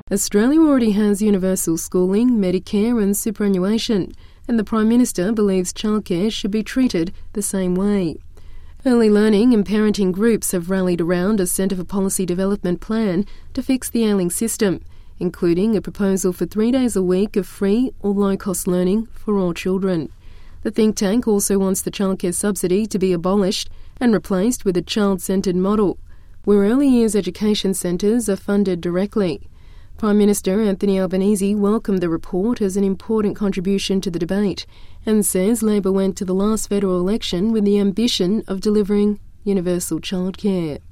Australia already has universal schooling, Medicare and superannuation, and the Prime Minister believes childcare should be treated the same way. Early learning and parenting groups have rallied around a Centre for Policy Development plan to fix the ailing system, including a proposal for 3 days a week of free or low-cost learning for all children. The think tank also wants the childcare subsidy to be abolished and replaced with a child-centred model, where early years education centres are funded directly. Prime Minister Anthony Albanese welcomed the report as an important contribution to the debate and says Labor went to the last federal election with the ambition of delivering universal childcare.